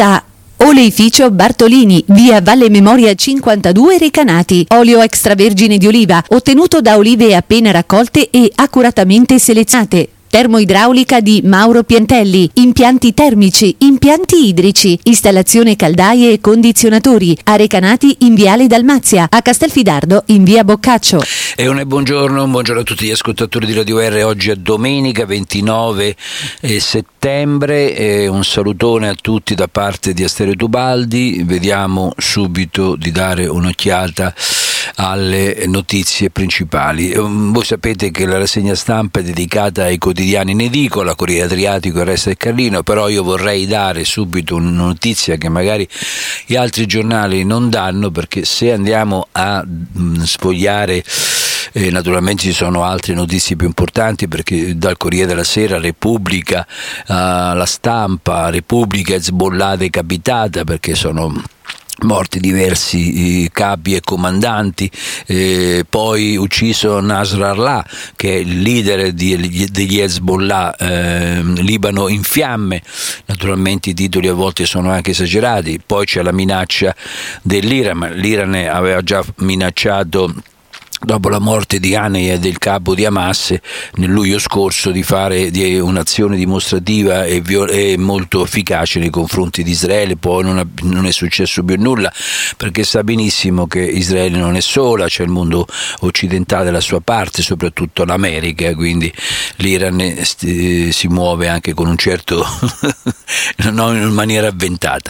Da Oleificio Bartolini, via Valle Memoria 52 Recanati. Olio extravergine di oliva, ottenuto da olive appena raccolte e accuratamente selezionate. Termoidraulica di Mauro Piantelli, impianti termici, impianti idrici, installazione caldaie e condizionatori, a Recanati in viale Dalmazia, a Castelfidardo in via Boccaccio. E buongiorno a tutti gli ascoltatori di Radio R. Oggi è domenica 29 settembre, un salutone a tutti da parte di Asterio Tubaldi. Vediamo subito di dare un'occhiata alle notizie principali. Voi sapete che la rassegna stampa è dedicata ai quotidiani in edicola, Corriere Adriatico e il Resto del Carlino, però io vorrei dare subito una notizia che magari gli altri giornali non danno, perché se andiamo a sfogliare naturalmente ci sono altre notizie più importanti, perché dal Corriere della Sera, Repubblica, La Stampa, Repubblica, Hezbollah decapitata, perché sono morti diversi capi e comandanti, poi ucciso Nasrallah, che è il leader degli Hezbollah, Libano in fiamme. Naturalmente i titoli a volte sono anche esagerati. Poi c'è la minaccia dell'Iran, ma l'Iran aveva già minacciato, dopo la morte di Haniyeh, del capo di Hamas, nel luglio scorso, di fare un'azione dimostrativa e molto efficace nei confronti di Israele. Poi non è successo più nulla, perché sa benissimo che Israele non è sola, c'è il mondo occidentale dalla sua parte, soprattutto l'America, quindi l'Iran si muove anche con un certo non in maniera avventata.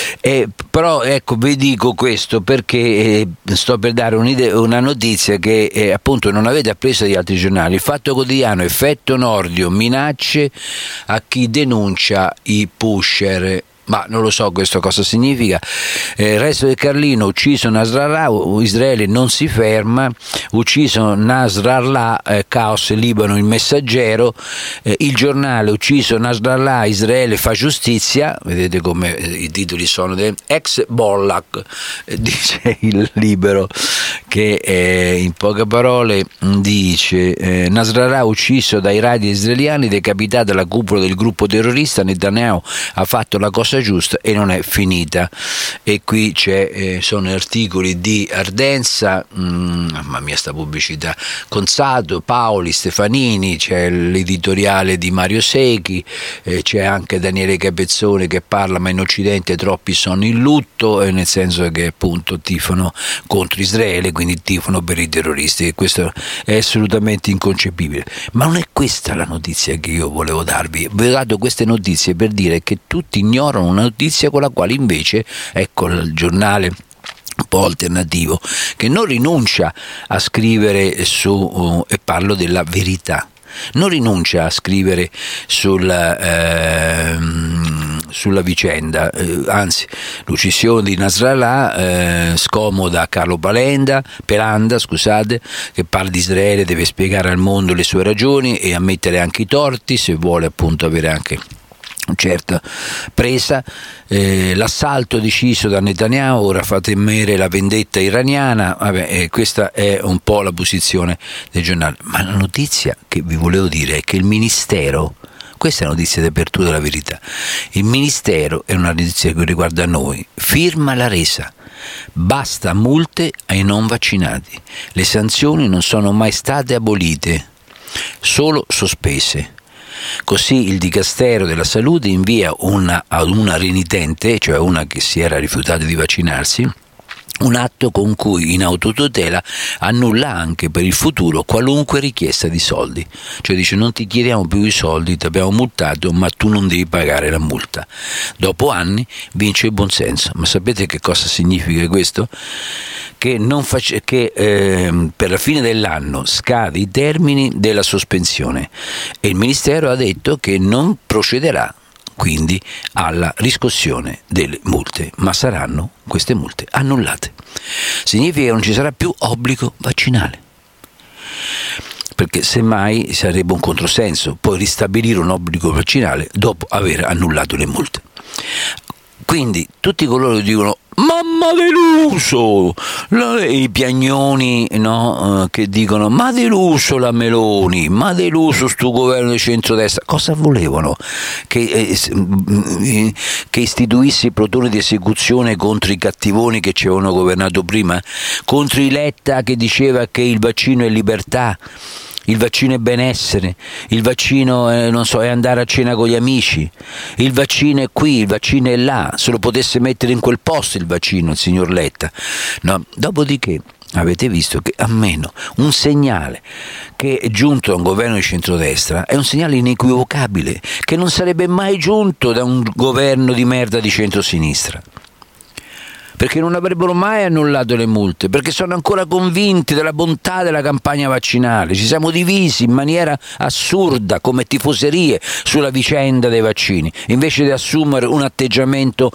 Però ecco, vi dico questo perché sto per dare una notizia che appunto non avete appreso dagli altri giornali. Il Fatto Quotidiano: effetto Nordio, minacce a chi denuncia i pusher. Ma non lo so questo cosa significa. Resto del Carlino: ucciso Nasrallah, Israele non si ferma. Ucciso Nasrallah, caos Libano, il Messaggero. Il Giornale: ucciso Nasrallah, Israele fa giustizia. Vedete come i titoli sono ex Bollack, dice il Libero, che in poche parole dice Nasrallah ucciso dai raid israeliani, decapitata la cupola del gruppo terrorista, Netanyahu ha fatto la cosa giusta e non è finita. E qui sono articoli di Ardenza, mamma mia sta pubblicità, Consato, Paoli, Stefanini, c'è l'editoriale di Mario Secchi, c'è anche Daniele Capezzone che parla: ma in Occidente troppi sono in lutto, nel senso che appunto tifano contro Israele, quindi tifano per i terroristi, e questo è assolutamente inconcepibile. Ma non è questa la notizia che io volevo darvi. Vi ho dato queste notizie per dire che tutti ignorano una notizia con la quale invece, ecco, il giornale un po' alternativo, che non rinuncia a scrivere e parlo della verità, non rinuncia a scrivere sulla vicenda, anzi l'uccisione di Nasrallah scomoda Carlo Pelanda, che parla di Israele, deve spiegare al mondo le sue ragioni e ammettere anche i torti, se vuole appunto avere anche certa presa. L'assalto deciso da Netanyahu, ora fa temere la vendetta iraniana. Questa è un po' la posizione del giornale. Ma la notizia che vi volevo dire è che il Ministero, questa è la notizia di apertura della verità, il Ministero, è una notizia che riguarda noi, firma la resa: basta multe ai non vaccinati, le sanzioni non sono mai state abolite, solo sospese. Così il Dicastero della Salute invia ad una renitente, cioè una che si era rifiutata di vaccinarsi, un atto con cui in autotutela annulla anche per il futuro qualunque richiesta di soldi. Cioè dice: non ti chiediamo più i soldi, ti abbiamo multato, ma tu non devi pagare la multa. Dopo anni vince il buonsenso. Ma sapete che cosa significa questo? Che per la fine dell'anno scade i termini della sospensione e il Ministero ha detto che non procederà quindi alla riscossione delle multe, ma saranno queste multe annullate. Significa che non ci sarà più obbligo vaccinale, perché semmai sarebbe un controsenso poi ristabilire un obbligo vaccinale dopo aver annullato le multe. Quindi tutti coloro che dicono mamma deluso, i piagnoni, no, che dicono ma deluso la Meloni, ma deluso sto governo di centrodestra, cosa volevano? Che istituissi i plotoni di esecuzione contro i cattivoni che ci avevano governato prima, contro i Letta che diceva che il vaccino è libertà, il vaccino è benessere, il vaccino è andare a cena con gli amici, il vaccino è qui, il vaccino è là, se lo potesse mettere in quel posto il vaccino, il signor Letta. No? Dopodiché avete visto che almeno un segnale che è giunto da un governo di centrodestra è un segnale inequivocabile, che non sarebbe mai giunto da un governo di merda di centrosinistra. Perché non avrebbero mai annullato le multe, perché sono ancora convinti della bontà della campagna vaccinale. Ci siamo divisi in maniera assurda, come tifoserie, sulla vicenda dei vaccini, invece di assumere un atteggiamento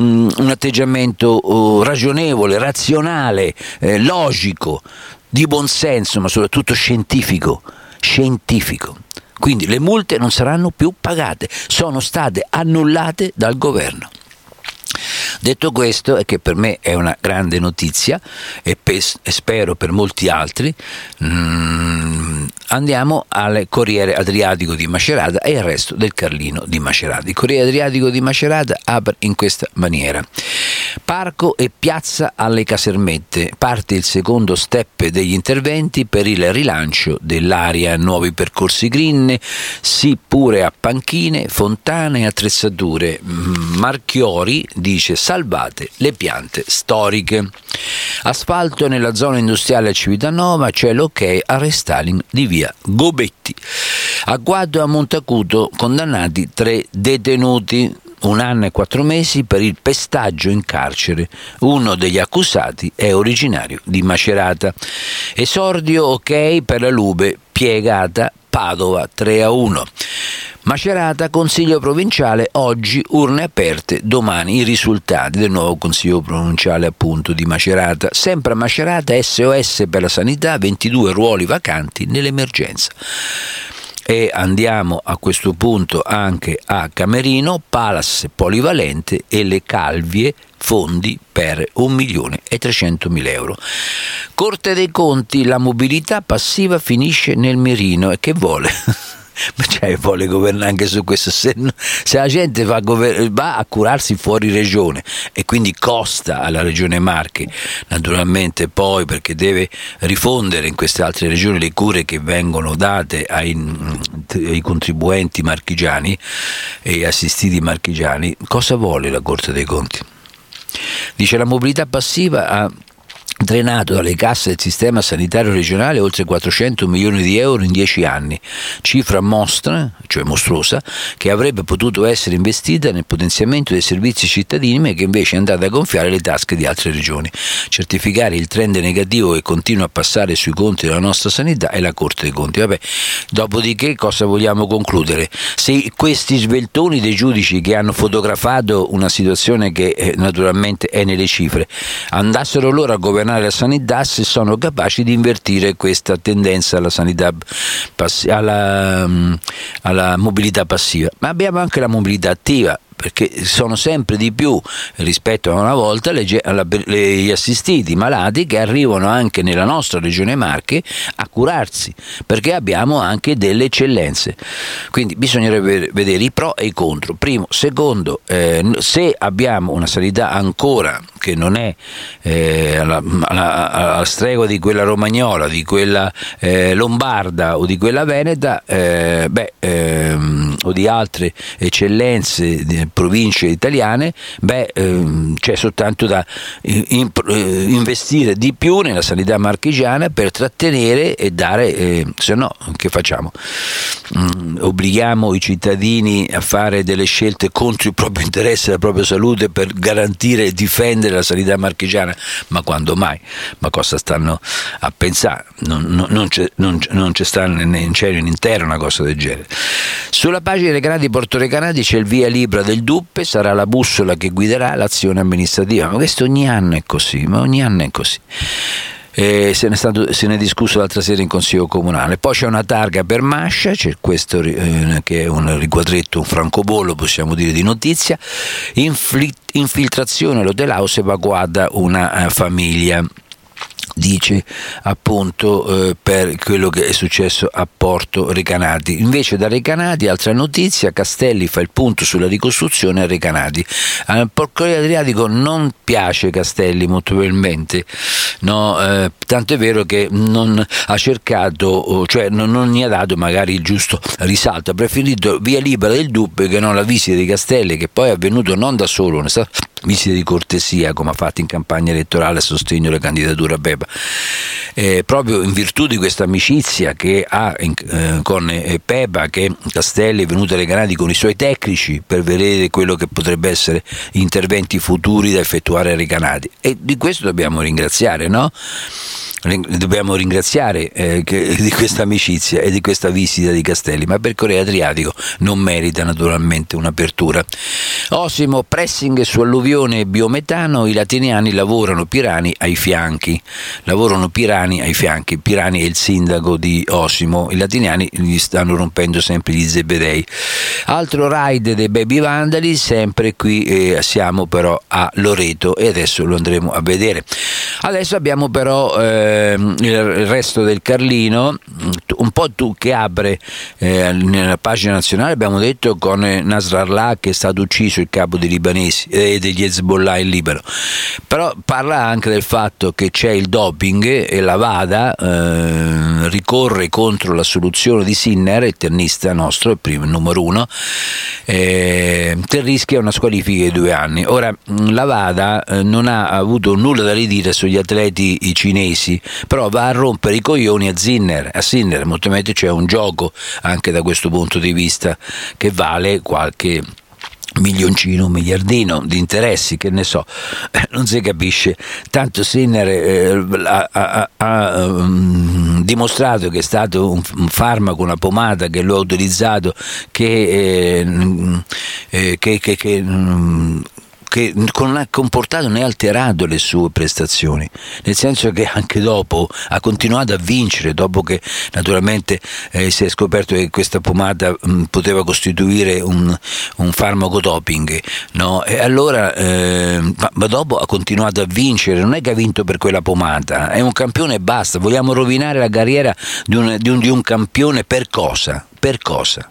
ragionevole, razionale, logico, di buonsenso, ma soprattutto scientifico. Quindi le multe non saranno più pagate, sono state annullate dal governo. Detto questo, e che per me è una grande notizia e spero per molti altri, andiamo al Corriere Adriatico di Macerata e al resto del Carlino di Macerata. Il Corriere Adriatico di Macerata apre in questa maniera: parco e piazza alle Casermette, parte il secondo step degli interventi per il rilancio dell'area, nuovi percorsi green, sì pure a panchine, fontane e attrezzature. Marchiori dice salvate le piante storiche. Asfalto nella zona industriale a Civitanova, c'è l'ok al restyling di via Gobetti. Agguato a Montacuto, condannati 3 detenuti, 1 anno e 4 mesi per il pestaggio in carcere. Uno degli accusati è originario di Macerata. Esordio ok per la Lube, piegata Padova 3-1. Macerata, Consiglio provinciale, oggi urne aperte, domani i risultati del nuovo Consiglio provinciale appunto di Macerata. Sempre a Macerata SOS per la sanità, 22 ruoli vacanti nell'emergenza. E andiamo a questo punto anche a Camerino, Palace polivalente e le Calvie, fondi per 1.300.000 euro. Corte dei Conti, la mobilità passiva finisce nel mirino e che vuole? Cioè, vuole governare anche su questo. Se la gente va a curarsi fuori regione e quindi costa alla regione Marche, naturalmente poi perché deve rifondere in queste altre regioni le cure che vengono date ai contribuenti marchigiani e assistiti marchigiani, cosa vuole la Corte dei Conti? Dice la mobilità passiva ha drenato dalle casse del sistema sanitario regionale oltre 400 milioni di euro in 10 anni, cifra mostruosa, che avrebbe potuto essere investita nel potenziamento dei servizi cittadini, ma che invece è andata a gonfiare le tasche di altre regioni. Certificare il trend negativo che continua a passare sui conti della nostra sanità è la Corte dei Conti. Vabbè, dopodiché cosa vogliamo concludere? Se questi sveltoni dei giudici che hanno fotografato una situazione che naturalmente è nelle cifre andassero loro a governare la sanità, se sono capaci di invertire questa tendenza alla sanità alla mobilità passiva. Ma abbiamo anche la mobilità attiva, perché sono sempre di più rispetto a una volta gli assistiti malati che arrivano anche nella nostra regione Marche a curarsi, perché abbiamo anche delle eccellenze. Quindi bisognerebbe vedere i pro e i contro. Primo, secondo, se abbiamo una sanità ancora che non è alla stregua di quella romagnola, di quella lombarda o di quella veneta, o di altre eccellenze province italiane, c'è soltanto da investire di più nella sanità marchigiana per trattenere e dare, se no che facciamo? Obblighiamo i cittadini a fare delle scelte contro il proprio interesse e la propria salute per garantire e difendere la sanità marchigiana? Ma quando mai? Ma cosa stanno a pensare? Non c'è sta in cielo in intero una cosa del genere. Sulla pagina dei grandi portorecanati c'è il via libera del DUP, sarà la bussola che guiderà l'azione amministrativa. Ma questo ogni anno è così, se ne è discusso l'altra sera in Consiglio Comunale. Poi c'è una targa per Mascia, c'è questo che è un riquadretto, un francobollo possiamo dire di notizia. Infiltrazione all'Hotel House, evacuata una famiglia, dice appunto per quello che è successo a Porto Recanati. Invece da Recanati, altra notizia, Castelli fa il punto sulla ricostruzione a Recanati. Al Corriere Adriatico non piace Castelli molto probabilmente, no? Tanto è vero che non ha cercato, cioè non gli ha dato magari il giusto risalto, ha preferito via libera del dubbio che non la visita di Castelli, che poi è avvenuto non da solo, non è stata visita di cortesia come ha fatto in campagna elettorale a sostegno della candidatura a Pepa, proprio in virtù di questa amicizia che ha con Pepa, che Castelli è venuto a Recanati con i suoi tecnici per vedere quello che potrebbe essere interventi futuri da effettuare a Recanati, e di questo dobbiamo ringraziare, no? Dobbiamo ringraziare di questa amicizia e di questa visita di Castelli, ma per Corriere Adriatico non merita naturalmente un'apertura. Osimo, pressing su alluvione e biometano, i latiniani lavorano Pirani ai fianchi. Pirani è il sindaco di Osimo, i latiniani gli stanno rompendo sempre gli zebedei. Altro raid dei baby vandali, sempre qui siamo però a Loreto, e adesso lo andremo a vedere. Adesso abbiamo però il resto del Carlino, un po' che apre nella pagina nazionale, abbiamo detto, con Nasrallah, che è stato ucciso, il capo dei libanesi e degli Hezbollah in Libano, però parla anche del fatto che c'è il doping e la VADA ricorre contro la soluzione di Sinner, il tennista nostro, il numero uno, che rischia una squalifica di 2 anni. Ora la VADA non ha avuto nulla da ridire sugli atleti cinesi, però va a rompere i coglioni a Sinner, molto probabilmente c'è un gioco anche da questo punto di vista che vale qualche milioncino, miliardino di interessi, che ne so, non si capisce. Tanto Sinner ha dimostrato che è stato un farmaco, una pomata che lo ha utilizzato, che non ha comportato né alterato le sue prestazioni, nel senso che anche dopo ha continuato a vincere, dopo che naturalmente si è scoperto che questa pomata poteva costituire un farmaco doping, no? E allora ma dopo ha continuato a vincere, non è che ha vinto per quella pomata, è un campione e basta. Vogliamo rovinare la carriera di un campione per cosa? Per cosa?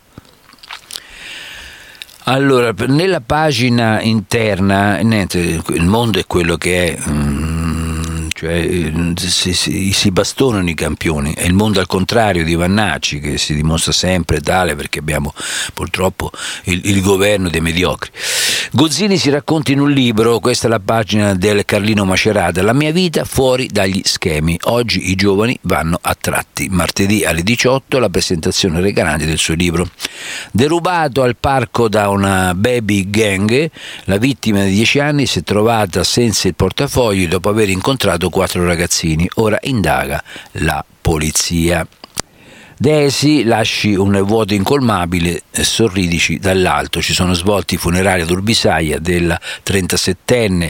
Allora, nella pagina interna, niente, il mondo è quello che è, cioè si bastonano i campioni. È il mondo al contrario di Vannacci, che si dimostra sempre tale perché abbiamo purtroppo il governo dei mediocri. Gozzini si racconta in un libro, questa è la pagina del Carlino Macerata, la mia vita fuori dagli schemi. Oggi i giovani vanno a tratti. Martedì alle 18 la presentazione Recanati del suo libro. Derubato al parco da una baby gang, la vittima di 10 anni si è trovata senza il portafogli dopo aver incontrato 4 ragazzini. Ora indaga la polizia. Desi, lasci un vuoto incolmabile, sorridici dall'alto. Ci sono svolti i funerali ad Urbisaia della 37enne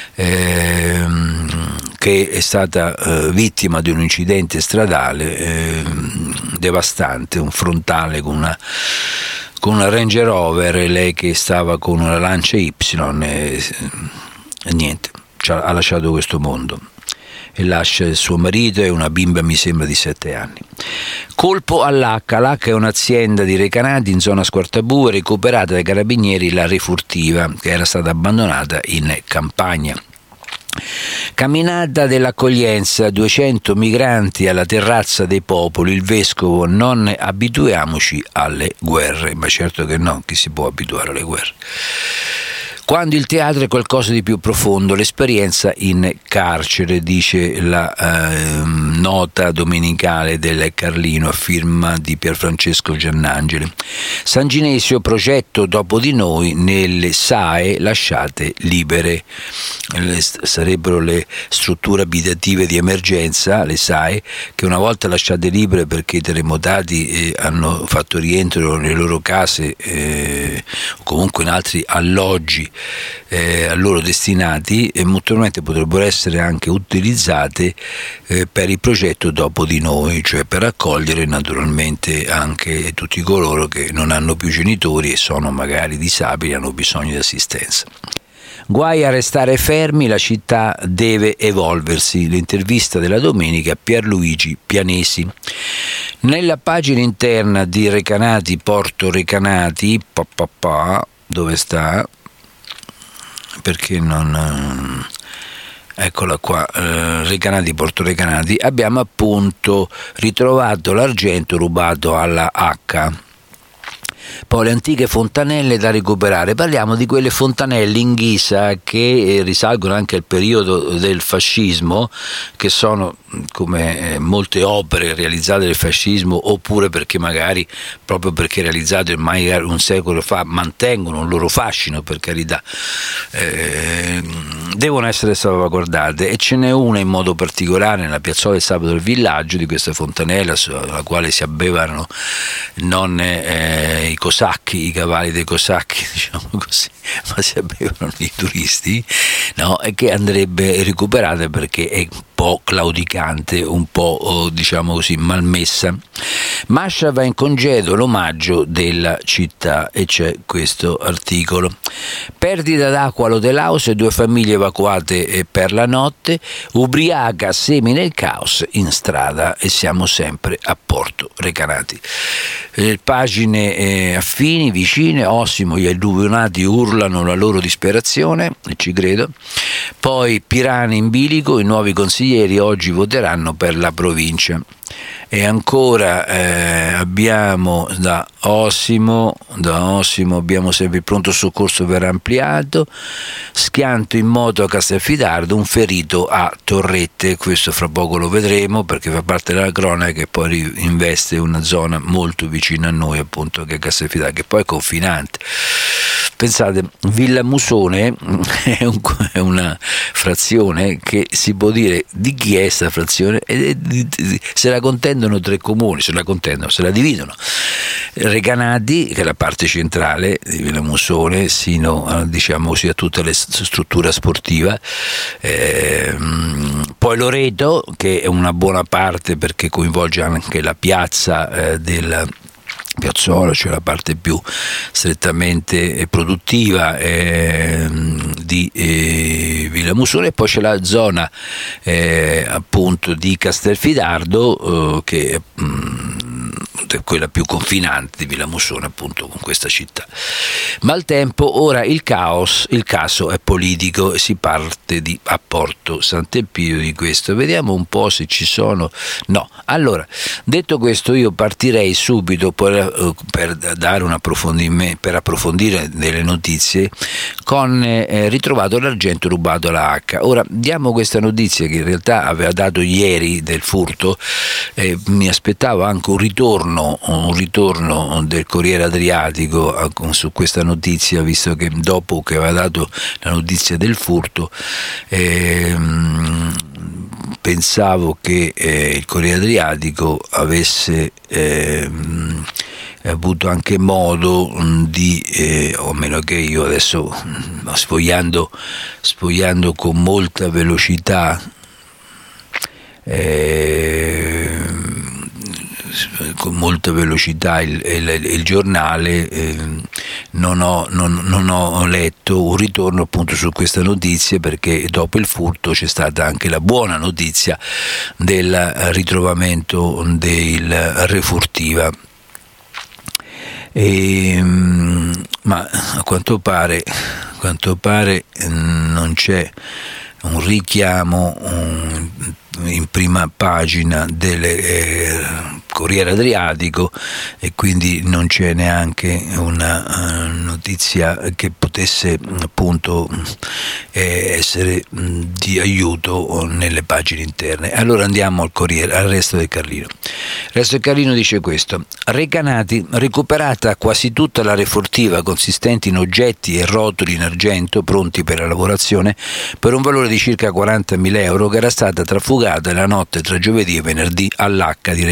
che è stata vittima di un incidente stradale devastante, un frontale con una Range Rover, lei che stava con una Lancia Y e niente, ha lasciato questo mondo. E lascia il suo marito e una bimba, mi sembra, di 7 anni. Colpo all'H. L'H è un'azienda di Recanati in zona Squartabue, recuperata dai carabinieri la Refurtiva, che era stata abbandonata in campagna. Camminata dell'accoglienza, 200 migranti alla terrazza dei popoli, il vescovo: non abituiamoci alle guerre. Ma certo che no, chi si può abituare alle guerre? Quando il teatro è qualcosa di più profondo, l'esperienza in carcere, dice la nota domenicale del Carlino a firma di Pierfrancesco Giannangeli. San Ginesio, progetto dopo di noi nelle SAE lasciate libere. Sarebbero le strutture abitative di emergenza, le SAE, che una volta lasciate libere perché i terremotati hanno fatto rientro nelle loro case o comunque in altri alloggi a loro destinati e molto potrebbero essere anche utilizzate per il progetto Dopo di Noi, cioè per accogliere naturalmente anche tutti coloro che non hanno più genitori e sono magari disabili e hanno bisogno di assistenza. Guai a restare fermi, la città deve evolversi. L'intervista della domenica a Pierluigi Pianesi. Nella pagina interna di Recanati, Porto Recanati, dove sta? Perché non... Eccola qua, Recanati, Porto Recanati, abbiamo appunto ritrovato l'argento rubato alla H. Poi le antiche fontanelle da recuperare, parliamo di quelle fontanelle in ghisa che risalgono anche al periodo del fascismo, che sono come molte opere realizzate del fascismo, oppure perché magari proprio perché realizzate ormai un secolo fa mantengono un loro fascino, per carità, devono essere salvaguardate, e ce n'è una in modo particolare nella piazzola del Sabato del Villaggio di questa fontanella sulla quale si abbevano non i cosacchi, i cavalli dei cosacchi, diciamo così, ma si abbevano i turisti, no? E che andrebbe recuperata perché è un po' claudicante, un po' diciamo così malmessa. Mascia va in congedo, l'omaggio della città, e c'è questo articolo. Perdita d'acqua all'Hotel House e 2 famiglie evacuate per la notte, ubriaca semina il caos in strada, e siamo sempre a Porto Recanati. Pagine affini, vicine, Ossimo, gli alluvionati urlano la loro disperazione, e ci credo. Poi Pirani in bilico, i nuovi consiglieri oggi voteranno per la provincia. E ancora abbiamo da Ossimo abbiamo sempre il pronto soccorso verrà ampliato, schianto in moto a Castelfidardo, un ferito a Torrette, questo fra poco lo vedremo perché fa parte della cronaca, che poi investe una zona molto vicina a noi, appunto, che è Castelfidardo, che poi è confinante. Pensate, Villamusone è una frazione che si può dire di chi è questa frazione, se la contendono 3 comuni, se la dividono. Recanati, che è la parte centrale di Villamusone, sino a, diciamo così, a tutta la struttura sportiva, poi Loreto, che è una buona parte perché coinvolge anche la piazza della Piazzola, cioè la parte più strettamente produttiva di Villamusone, e poi c'è la zona appunto di Castelfidardo che è quella più confinante di Villamusone, appunto, con questa città. Maltempo, ora il caso è politico e si parte di Porto Sant'Elpidio di questo. Vediamo un po' se ci sono. No. Allora, detto questo, io partirei subito per dare un approfondimento, per approfondire delle notizie con ritrovato l'argento rubato alla H. Ora diamo questa notizia che in realtà aveva dato ieri del furto, mi aspettavo anche un ritorno del Corriere Adriatico su questa notizia, visto che dopo che aveva dato la notizia del furto pensavo che il Corriere Adriatico avesse avuto anche modo di, o meno che io adesso sfogliando con molta velocità il giornale, non ho letto un ritorno appunto su questa notizia, perché dopo il furto c'è stata anche la buona notizia del ritrovamento del refurtiva. Ma a quanto pare non c'è un richiamo in prima pagina del Corriere Adriatico, e quindi non c'è neanche una notizia che potesse appunto essere di aiuto nelle pagine interne. Allora andiamo al resto del Carlino. Il resto del Carlino dice questo: Recanati, recuperata quasi tutta la refurtiva consistente in oggetti e rotoli in argento pronti per la lavorazione per un valore di circa 40.000 euro, che era stata trafugata la notte tra giovedì e venerdì all'H di Recanati,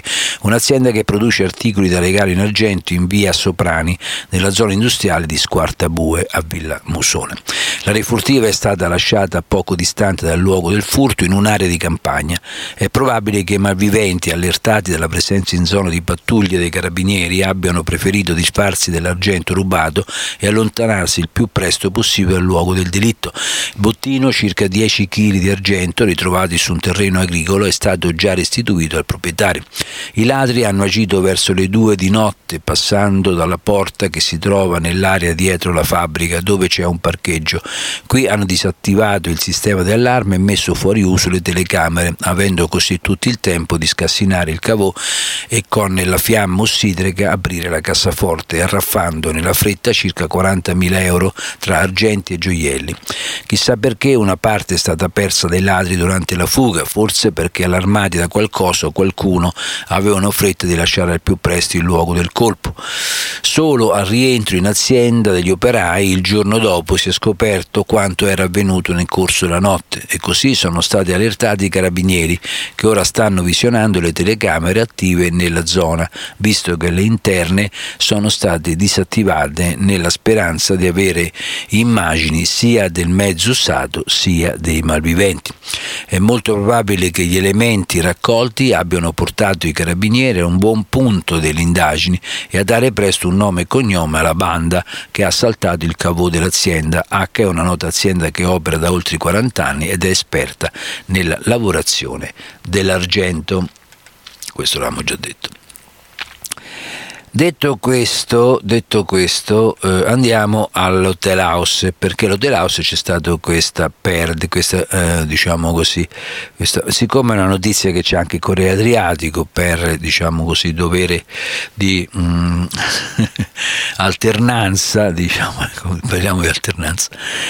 un'azienda che produce articoli da regalo in argento in via Soprani, nella zona industriale di Squartabue a Villa Musone. L'area furtiva è stata lasciata poco distante dal luogo del furto in un'area di campagna. È probabile che i malviventi, allertati dalla presenza in zona di pattuglie dei carabinieri, abbiano preferito disfarsi dell'argento rubato e allontanarsi il più presto possibile dal luogo del delitto. Il bottino, circa 10 kg di argento ritrovati su un terreno agricolo, è stato già restituito al proprietario. I ladri hanno agito verso le 2 di notte, passando dalla porta che si trova nell'area dietro la fabbrica, dove c'è un parcheggio. Qui hanno disattivato il sistema di allarme e messo fuori uso le telecamere, avendo così tutto il tempo di scassinare il cavò e con la fiamma ossidrica aprire la cassaforte, arraffando nella fretta circa 40.000 euro tra argenti e gioielli. Chissà perché una parte è stata persa dai ladri durante la fuga, forse perché allarmati da qualcosa o qualcuno avevano fretta di lasciare al più presto il luogo del colpo. Solo al rientro in azienda degli operai il giorno dopo si è scoperto quanto era avvenuto nel corso della notte, e così sono stati allertati i carabinieri, che ora stanno visionando le telecamere attive nella zona, visto che le interne sono state disattivate, nella speranza di avere immagini sia del mezzo usato sia dei malviventi. È molto probabile che gli elementi raccolti abbiano portato i carabinieri a un buon punto delle indagini e a dare presto un nome e cognome alla banda che ha assaltato il cavò dell'azienda. H è una nota azienda che opera da oltre 40 anni ed è esperta nella lavorazione dell'argento. Questo l'abbiamo già detto. Detto questo, andiamo all'Hotel House, perché l'Hotel House c'è stato siccome è una notizia che c'è anche Corriere Adriatico, per dovere di alternanza, parliamo di alternanza,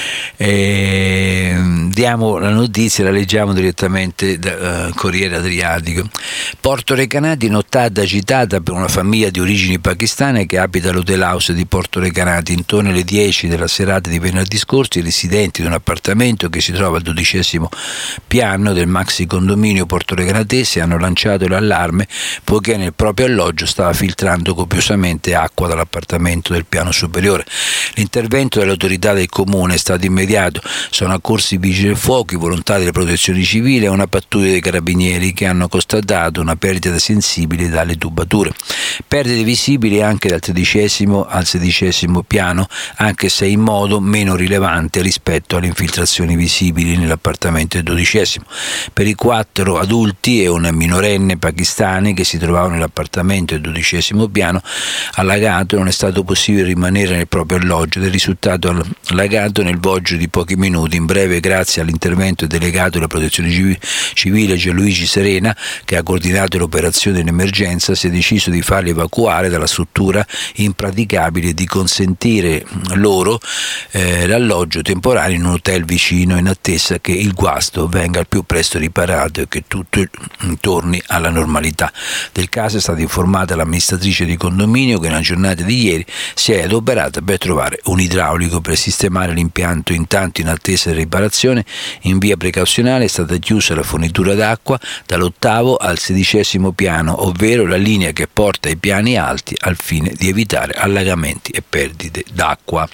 diamo la notizia, la leggiamo direttamente da Corriere Adriatico. Porto Recanati, nottata agitata per una famiglia di origini pakistane che abita all'Hotel House di Porto Recanati. Intorno alle 10 della serata di venerdì scorso i residenti di un appartamento che si trova al 12° piano del maxi condominio portorecanatese hanno lanciato l'allarme poiché nel proprio alloggio stava filtrando copiosamente acqua dall'appartamento del piano superiore. L'intervento delle autorità del comune è stato immediato. Sono accorsi i vigili del fuoco, i volontari della protezione civile e una pattuglia dei carabinieri che hanno constatato una perdita sensibile dalle tubature. Perdite visibili anche dal 13° al 16° piano, anche se in modo meno rilevante rispetto alle infiltrazioni visibili nell'appartamento del 12°. Per i 4 adulti e una minorenne pakistani che si trovavano nell'appartamento del 12° piano allagato non è stato possibile rimanere nel proprio alloggio ed è risultato allagato nel volgere di pochi minuti. In breve, grazie all'intervento del delegato della protezione civile Gianluigi Serena, che ha coordinato l'operazione in emergenza, si è deciso di farli evacuare dalla struttura impraticabile e di consentire loro l'alloggio temporaneo in un hotel vicino, in attesa che il guasto venga al più presto riparato e che tutto torni alla normalità. Del caso è stata informata l'amministratrice di condominio, che nella giornata di ieri si è adoperata per trovare un idraulico per sistemare l'impianto. Intanto, in attesa di riparazione, in via precauzionale è stata chiusa la fornitura d'acqua dall'8° al 16° piano, ovvero la linea che porta ai piani alti, al fine di evitare allagamenti e perdite d'acqua.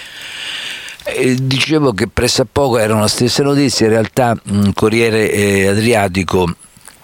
Dicevo che pressappoco erano la stessa notizia. In realtà Corriere Adriatico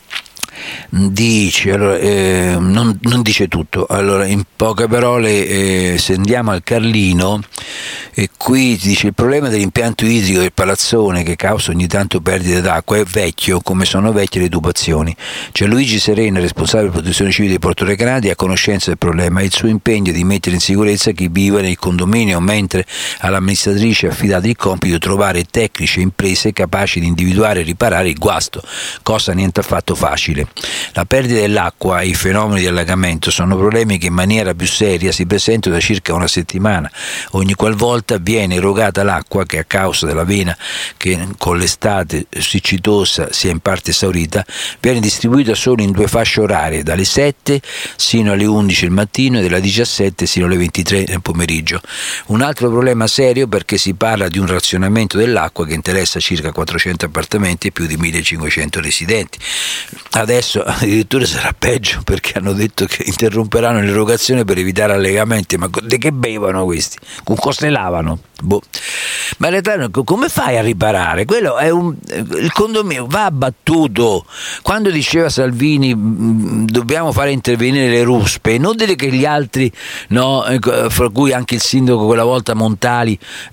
dice, non dice tutto. Allora, in poche parole, se andiamo al Carlino, e qui dice: il problema dell'impianto idrico del Palazzone, che causa ogni tanto perdite d'acqua, è vecchio come sono vecchie le tubazioni. Luigi Serena, responsabile della protezione civile di Porto Recanati, è a conoscenza del problema e il suo impegno è di mettere in sicurezza chi vive nel condominio, mentre all'amministratrice è affidato il compito di trovare tecnici e imprese capaci di individuare e riparare il guasto, cosa niente affatto facile. La perdita dell'acqua e i fenomeni di allagamento sono problemi che in maniera più seria si presentano da circa una settimana. Ogni qualvolta viene erogata l'acqua che, a causa della vena che con l'estate siccitosa si è in parte esaurita, viene distribuita solo in 2 fasce orarie, dalle 7 sino alle 11 il mattino e dalle 17 sino alle 23 nel pomeriggio. Un altro problema serio, perché si parla di un razionamento dell'acqua che interessa circa 400 appartamenti e più di 1500 residenti. Adesso adesso addirittura sarà peggio, perché hanno detto che interromperanno l'erogazione per evitare allegamenti. Ma di che bevano questi? Con cosa ne lavano? Boh. Ma in realtà come fai a riparare? Quello è il condominio va abbattuto. Quando diceva Salvini dobbiamo fare intervenire le ruspe, non dire che gli altri, no, fra cui anche il sindaco quella volta Montali,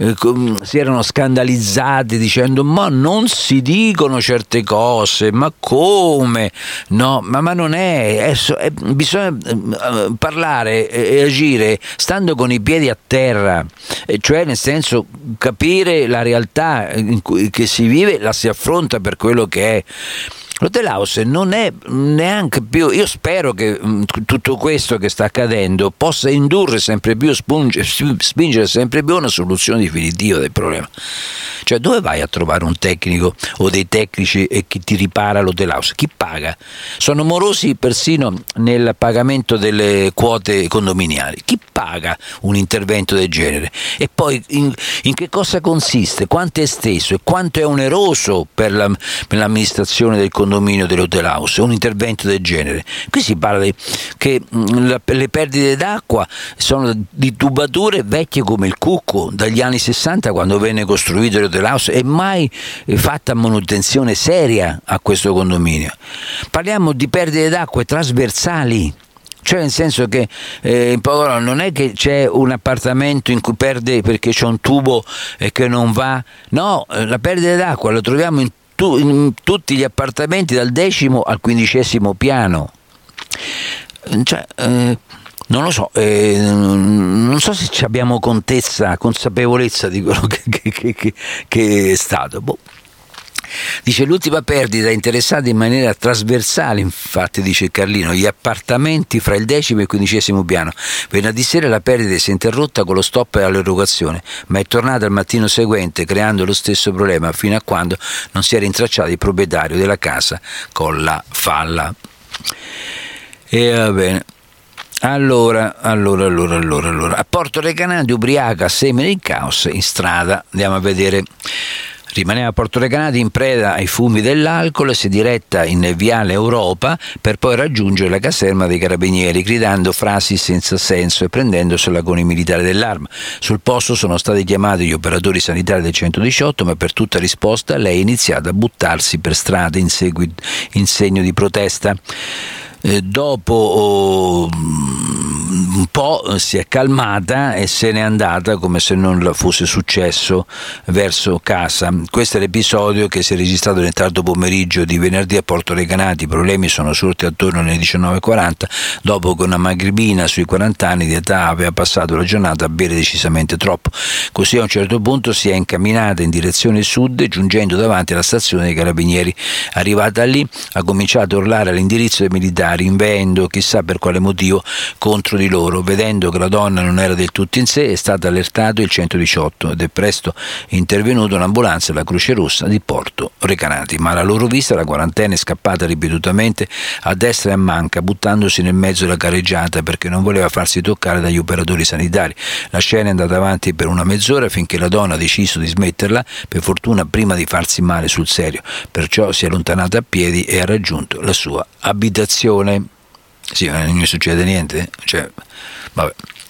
si erano scandalizzati dicendo ma non si dicono certe cose, ma come? No, ma non bisogna parlare e agire stando con i piedi a terra, cioè nel senso capire la realtà in cui che si vive, la si affronta per quello che è. L'Hotel House non è neanche più, io spero che tutto questo che sta accadendo possa indurre sempre più, spingere sempre più a una soluzione definitiva del problema. Cioè, dove vai a trovare un tecnico o dei tecnici e chi ti ripara l'Hotel House? Chi paga? Sono morosi persino nel pagamento delle quote condominiali. Chi paga un intervento del genere? E poi in che cosa consiste? Quanto è esteso e quanto è oneroso per l'amministrazione del condominio dell'Hotel House un intervento del genere? Qui si parla che le perdite d'acqua sono di tubature vecchie come il cucco dagli anni 60, quando venne costruito l'Hotel House, e mai fatta manutenzione seria a questo condominio. Parliamo di perdite d'acqua trasversali, cioè nel senso che non è che c'è un appartamento in cui perde perché c'è un tubo e che non va, no, la perdita d'acqua la troviamo in tutti gli appartamenti dal 10° al 15° piano. Cioè, non lo so, non so se abbiamo consapevolezza di quello che è stato. Boh. Dice l'ultima perdita interessata in maniera trasversale, infatti, dice Carlino, gli appartamenti fra il 10° e il 15° piano. Venerdì sera la perdita si è interrotta con lo stop all'erogazione, ma è tornata al mattino seguente creando lo stesso problema fino a quando non si è rintracciato il proprietario della casa con la falla. E va bene. Allora, a Porto Recanati ubriaca semina il caos in strada. Andiamo a vedere. Rimaneva a Porto Recanati in preda ai fumi dell'alcol, si diretta in Viale Europa per poi raggiungere la caserma dei Carabinieri, gridando frasi senza senso e prendendosela con i militari dell'arma. Sul posto sono stati chiamati gli operatori sanitari del 118, ma per tutta risposta lei ha iniziato a buttarsi per strada in segno di protesta. Dopo un po' si è calmata e se n'è andata come se non fosse successo verso casa. Questo è l'episodio che si è registrato nel tardo pomeriggio di venerdì a Porto Recanati. I problemi sono sorti attorno alle 19:40, dopo che una magribina sui 40 anni di età aveva passato la giornata a bere decisamente troppo. Così a un certo punto si è incamminata in direzione sud, giungendo davanti alla stazione dei Carabinieri. Arrivata lì ha cominciato a urlare all'indirizzo dei militari, inveendo chissà per quale motivo contro di loro. Vedendo che la donna non era del tutto in sé, è stato allertato il 118 ed è presto intervenuto un'ambulanza della Croce Rossa di Porto Recanati, ma alla loro vista la quarantenne è scappata ripetutamente a destra e a manca, buttandosi nel mezzo della carreggiata perché non voleva farsi toccare dagli operatori sanitari. La scena è andata avanti per una mezz'ora finché la donna ha deciso di smetterla, per fortuna prima di farsi male sul serio, perciò si è allontanata a piedi e ha raggiunto la sua abitazione. Sì, non mi succede niente, cioè, vabbè.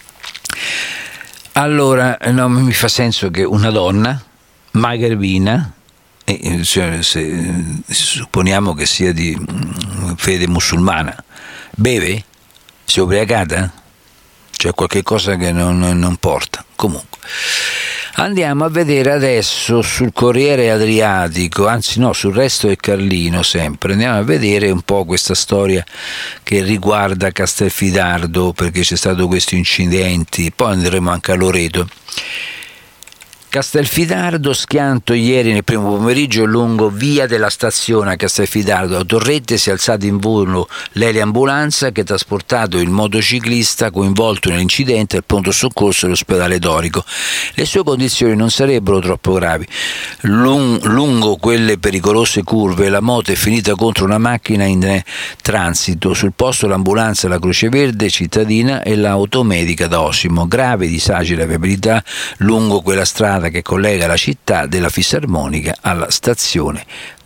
Allora, no, mi fa senso che una donna magrevina, se supponiamo che sia di fede musulmana, beve? Si è ubriacata? C'è qualche cosa che non porta. Comunque andiamo a vedere adesso sul Corriere Adriatico, anzi no, sul Resto del Carlino sempre, andiamo a vedere un po' questa storia che riguarda Castelfidardo, perché c'è stato questo incidente, poi andremo anche a Loreto. Castelfidardo, schianto ieri nel primo pomeriggio lungo via della stazione a Castelfidardo. A Torrette si è alzata in volo l'eliambulanza che ha trasportato il motociclista coinvolto nell'incidente al pronto soccorso dell'ospedale Dorico. Le sue condizioni non sarebbero troppo gravi. Lungo quelle pericolose curve la moto è finita contro una macchina in transito. Sul posto l'ambulanza, la Croce Verde cittadina e l'automedica da Osimo. Grave disagi di viabilità lungo quella strada che collega la città della Fisarmonica alla stazione di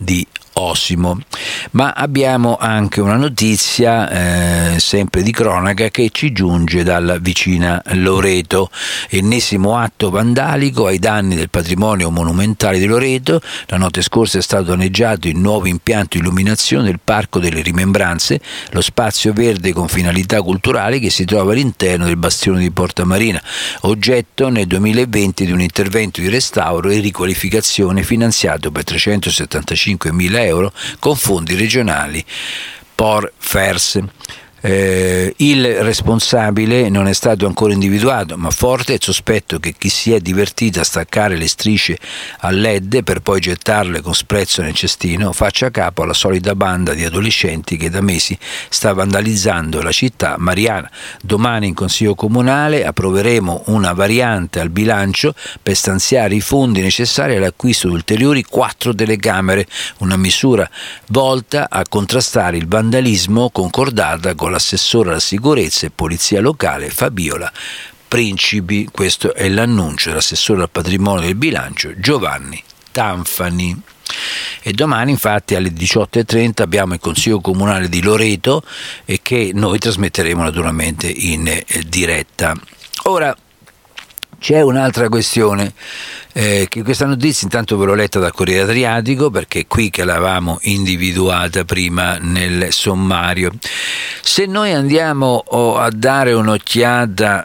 Osimo. Ma abbiamo anche una notizia sempre di cronaca che ci giunge dalla vicina Loreto. Ennesimo atto vandalico ai danni del patrimonio monumentale di Loreto. La notte scorsa è stato danneggiato il nuovo impianto di illuminazione del Parco delle Rimembranze, lo spazio verde con finalità culturali che si trova all'interno del bastione di Porta Marina, oggetto nel 2020 di un intervento di restauro e riqualificazione finanziato per 375.000 euro con fondi regionali POR-FERS. Il responsabile non è stato ancora individuato, ma forte è il sospetto che chi si è divertito a staccare le strisce a LED per poi gettarle con sprezzo nel cestino faccia capo alla solita banda di adolescenti che da mesi sta vandalizzando la città mariana. Domani in Consiglio Comunale approveremo una variante al bilancio per stanziare i fondi necessari all'acquisto di ulteriori 4 telecamere, una misura volta a contrastare il vandalismo concordata con l'assessore alla sicurezza e polizia locale Fabiola Principi. Questo è l'annuncio dell'assessore al patrimonio del bilancio Giovanni Tanfani. E domani infatti alle 18.30 abbiamo il Consiglio Comunale di Loreto e che noi trasmetteremo naturalmente in diretta. Ora c'è un'altra questione, che questa notizia intanto ve l'ho letta dal Corriere Adriatico perché qui che l'avevamo individuata prima nel sommario. Se noi andiamo a dare un'occhiata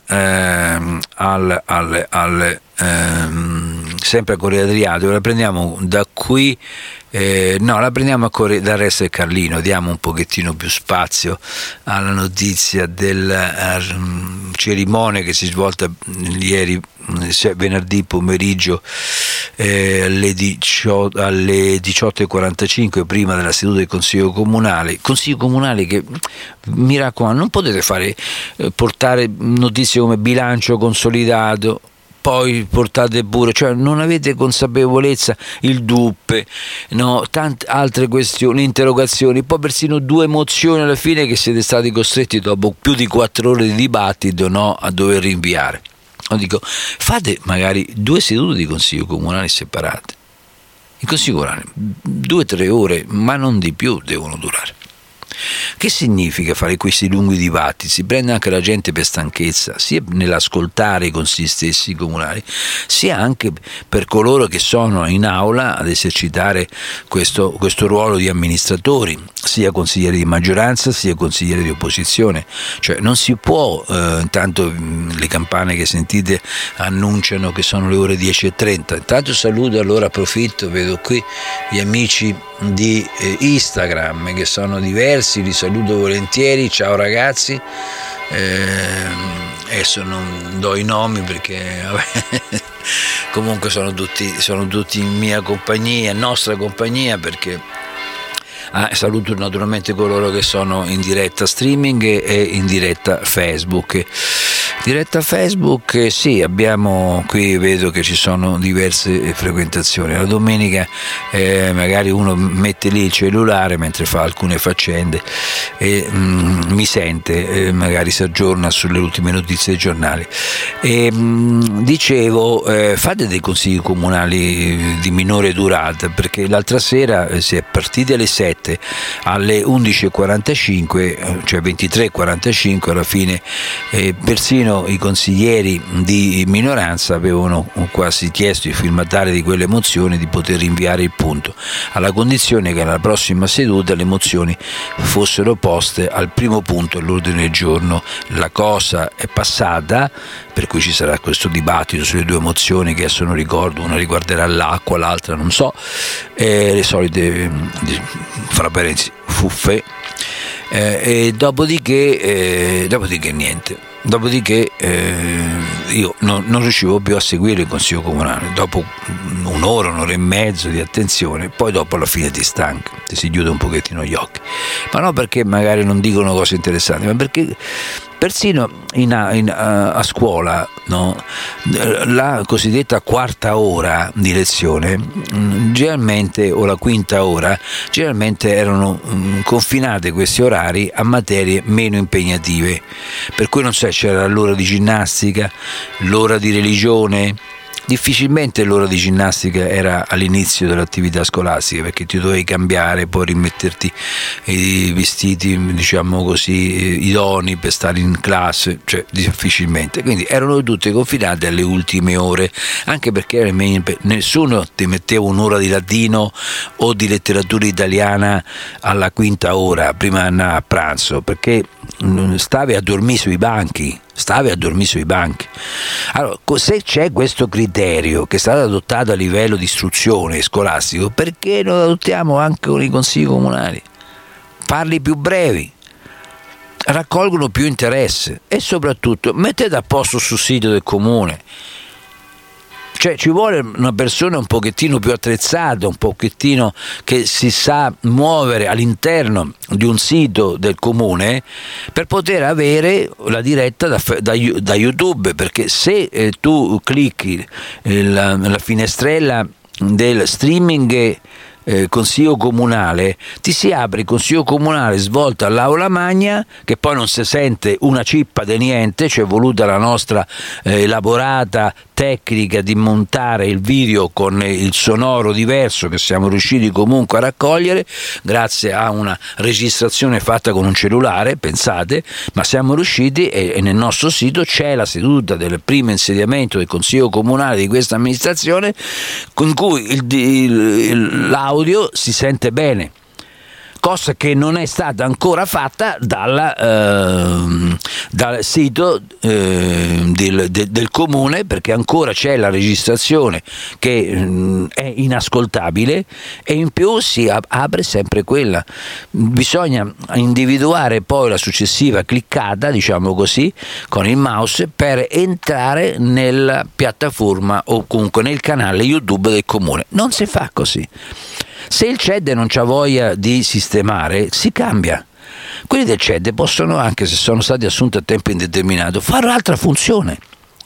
sempre a Corriere Adriatico, la prendiamo da qui, la prendiamo dal Resto del Carlino, diamo un pochettino più spazio alla notizia della cerimonia che si è svolta ieri venerdì pomeriggio alle 18.45 prima della seduta del Consiglio Comunale che, mi raccomando, non potete portare notizie come bilancio consolidato, poi portate pure, cioè non avete consapevolezza, il DUP, tante altre questioni, interrogazioni, poi persino 2 mozioni alla fine che siete stati costretti dopo più di 4 ore di dibattito a dover rinviare. Fate magari 2 sedute di Consiglio Comunale separate. Il Consiglio Comunale 2-3 ore, ma non di più devono durare. Che significa fare questi lunghi dibattiti? Si prende anche la gente per stanchezza, sia nell'ascoltare i consigli stessi comunali, sia anche per coloro che sono in aula ad esercitare questo ruolo di amministratori, sia consiglieri di maggioranza sia consiglieri di opposizione. Cioè non si può, intanto le campane che sentite annunciano che sono le ore 10.30. Intanto saluto, allora approfitto, vedo qui gli amici di Instagram che sono diversi, li saluto volentieri. Ciao ragazzi, adesso non do i nomi perché comunque sono tutti in mia compagnia, nostra compagnia, perché saluto naturalmente coloro che sono in diretta streaming e in diretta Facebook. Diretta Facebook, sì, abbiamo qui, vedo che ci sono diverse frequentazioni. La domenica magari uno mette lì il cellulare mentre fa alcune faccende e mi sente, magari si aggiorna sulle ultime notizie dei giornali. Dicevo, fate dei consigli comunali di minore durata, perché l'altra sera si è partiti alle 7, alle 11.45, cioè 23.45 alla fine, persino i consiglieri di minoranza avevano quasi chiesto ai firmatari di quelle mozioni di poter rinviare il punto, alla condizione che alla prossima seduta le mozioni fossero poste al primo punto all'ordine del giorno. La cosa è passata, per cui ci sarà questo dibattito sulle 2 mozioni che adesso non ricordo, una riguarderà l'acqua, l'altra non so, le solite, fra parentesi, fuffe, e dopodiché niente. Dopodiché io non riuscivo più a seguire il Consiglio Comunale, dopo un'ora e mezzo di attenzione, poi dopo alla fine ti stanca, ti si chiude un pochettino gli occhi, ma non perché magari non dicono cose interessanti, ma perché persino a scuola, la cosiddetta quarta ora di lezione generalmente, o la quinta ora, generalmente erano confinate questi orari a materie meno impegnative, per cui non so, c'era l'ora di ginnastica, l'ora di religione, Difficilmente l'ora di ginnastica era all'inizio dell'attività scolastica, perché ti dovevi cambiare, poi rimetterti i vestiti, diciamo così, idonei per stare in classe, cioè difficilmente. Quindi erano tutte confinate alle ultime ore, anche perché nessuno ti metteva un'ora di latino o di letteratura italiana alla quinta ora, prima di andare a pranzo, perché stavi a dormire sui banchi. Allora, se c'è questo criterio che è stato adottato a livello di istruzione scolastico, perché non lo adottiamo anche con i consigli comunali? Parli più brevi, raccolgono più interesse e soprattutto mettete a posto sul sito del comune. Cioè ci vuole una persona un pochettino più attrezzata, un pochettino che si sa muovere all'interno di un sito del comune per poter avere la diretta da YouTube, perché se tu clicchi la finestrella del streaming consiglio comunale, ti si apre il consiglio comunale svolto all'aula magna, che poi non si sente una cippa di niente, c'è voluta la nostra elaborata tecnica di montare il video con il sonoro diverso che siamo riusciti comunque a raccogliere grazie a una registrazione fatta con un cellulare, pensate, ma siamo riusciti e nel nostro sito c'è la seduta del primo insediamento del consiglio comunale di questa amministrazione con cui l'audio si sente bene, cosa che non è stata ancora fatta dal sito del comune, perché ancora c'è la registrazione che è inascoltabile e in più si apre sempre quella. Bisogna individuare poi la successiva cliccata, diciamo così, con il mouse per entrare nella piattaforma o comunque nel canale YouTube del comune. Non si fa così. Se il CED non c'ha voglia di sistemare, si cambia. Quelli del CED possono, anche se sono stati assunti a tempo indeterminato, fare altra funzione.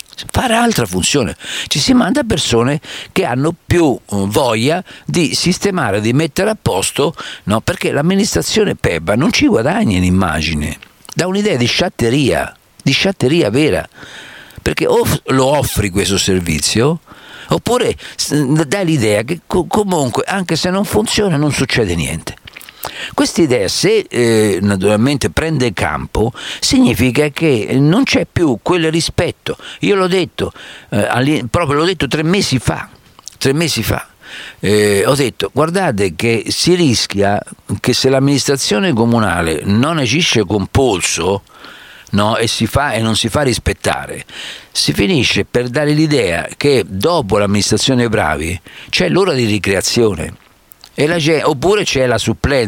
Ci si manda persone che hanno più voglia di sistemare, di mettere a posto, no? Perché l'amministrazione PEBA non ci guadagna in immagine, da un'idea di sciatteria vera, perché o lo offri questo servizio oppure dai l'idea che comunque anche se non funziona non succede niente. Questa idea, se naturalmente prende campo, significa che non c'è più quel rispetto. Io l'ho detto, proprio l'ho detto 3 mesi fa. Ho detto, guardate che si rischia che se l'amministrazione comunale non agisce con polso, no, e non si fa rispettare, si finisce per dare l'idea che dopo l'amministrazione bravi c'è l'ora di ricreazione oppure c'è il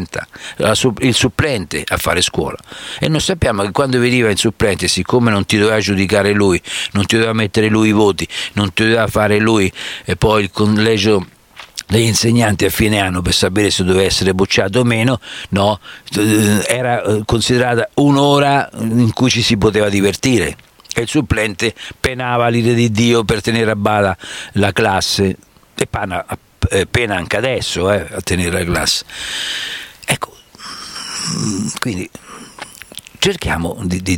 supplente a fare scuola, e noi sappiamo che quando veniva il supplente, siccome non ti doveva giudicare lui, non ti doveva mettere lui i voti, non ti doveva fare lui e poi il collegio degli insegnanti a fine anno per sapere se doveva essere bocciato o meno, no, era considerata un'ora in cui ci si poteva divertire e il supplente penava l'ira di Dio per tenere a bada la classe e pena anche adesso a tenere la classe. Ecco, quindi cerchiamo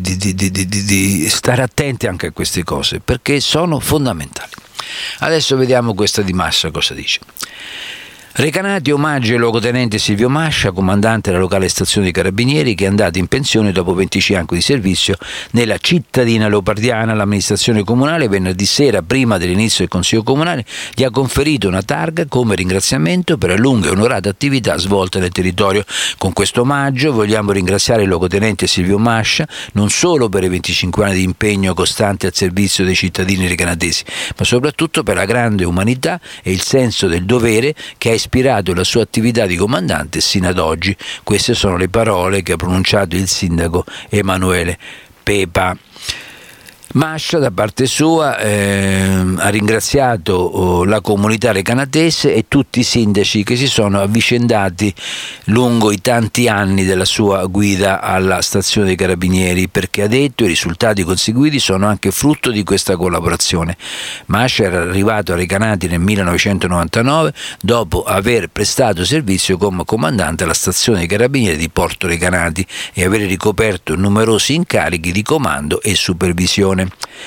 di stare attenti anche a queste cose perché sono fondamentali. Adesso vediamo questa di Mascia cosa dice. Recanati omaggio al luogotenente Silvio Mascia, comandante della locale stazione dei Carabinieri, che è andato in pensione dopo 25 anni di servizio nella cittadina leopardiana. L'amministrazione comunale venerdì sera, prima dell'inizio del Consiglio comunale, gli ha conferito una targa come ringraziamento per la lunga e onorata attività svolta nel territorio. Con questo omaggio vogliamo ringraziare il luogotenente Silvio Mascia non solo per i 25 anni di impegno costante al servizio dei cittadini recanatesi, ma soprattutto per la grande umanità e il senso del dovere che ha ispirato la sua attività di comandante sino ad oggi. Queste sono le parole che ha pronunciato il sindaco Emanuele Pepa. Mascia da parte sua ha ringraziato la comunità recanatese e tutti i sindaci che si sono avvicendati lungo i tanti anni della sua guida alla stazione dei Carabinieri, perché ha detto i risultati conseguiti sono anche frutto di questa collaborazione. Mascia era arrivato a Recanati nel 1999 dopo aver prestato servizio come comandante alla stazione dei Carabinieri di Porto Recanati e aver ricoperto numerosi incarichi di comando e supervisione.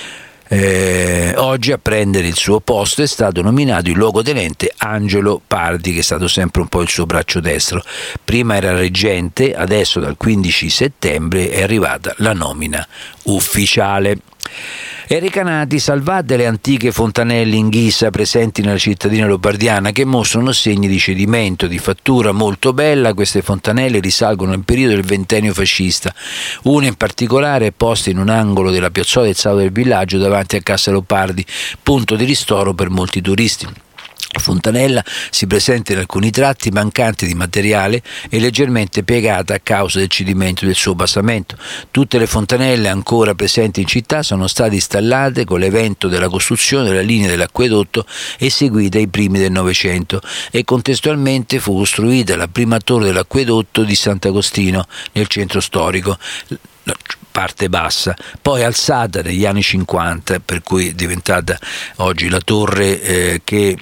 Oggi a prendere il suo posto è stato nominato il luogotenente Angelo Pardi, che è stato sempre un po' il suo braccio destro. Prima era reggente, adesso dal 15 settembre è arrivata la nomina ufficiale. E Recanati, salvate le antiche fontanelle in ghisa presenti nella cittadina lombardiana, che mostrano segni di cedimento, di fattura molto bella. Queste fontanelle risalgono al periodo del ventennio fascista. Una in particolare è posta in un angolo della piazzola del Salvo del Villaggio davanti a Casa Leopardi, punto di ristoro per molti turisti. La fontanella si presenta in alcuni tratti mancanti di materiale e leggermente piegata a causa del cedimento del suo basamento. Tutte le fontanelle ancora presenti in città sono state installate con l'evento della costruzione della linea dell'acquedotto eseguita ai primi del Novecento, e contestualmente fu costruita la prima torre dell'acquedotto di Sant'Agostino nel centro storico, parte bassa, poi alzata negli anni 50, per cui è diventata oggi la torre che